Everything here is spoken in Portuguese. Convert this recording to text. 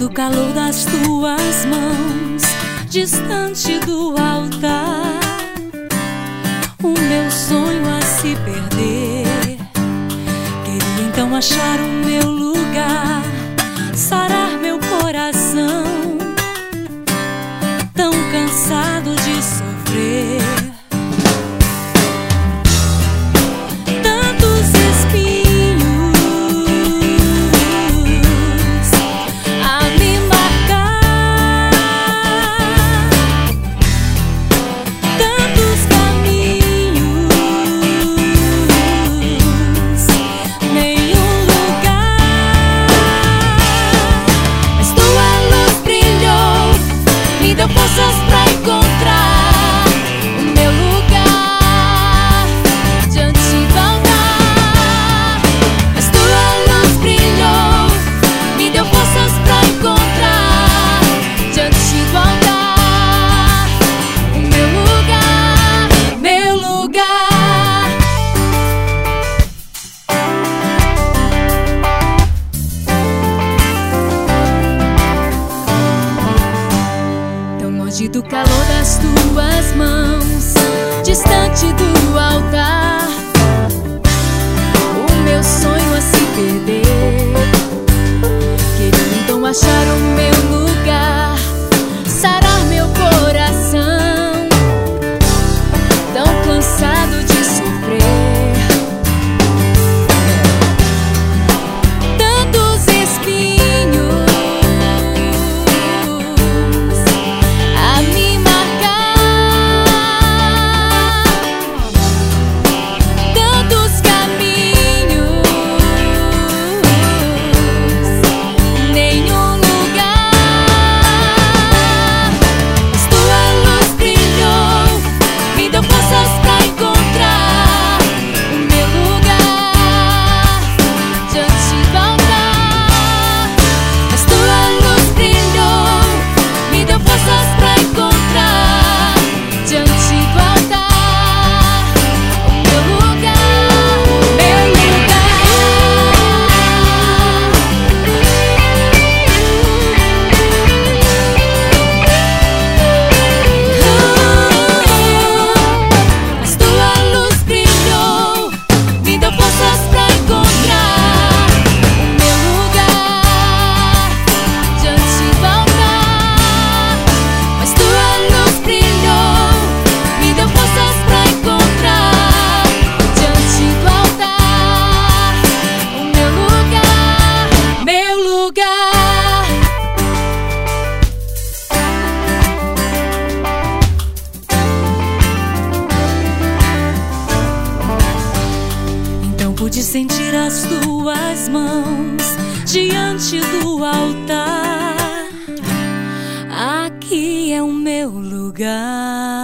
do calor das tuas mãos, distante do altar, o meu sonho a se perder. Queria então achar o meu lugar, sarar meu coração, tão cansado de sofrer. Forças pra encontrar o meu lugar diante do altar. Mas tua luz brilhou, me deu forças pra encontrar diante do altar o meu lugar, meu lugar. Longe do calor das tuas mãos, distante do altar, o meu sonho a se perder. Queria então achar o meu lugar, sarar meu coração, tão cansado de sofrer. Tantos espinhos pude sentir as tuas mãos diante do altar. Aqui é o meu lugar.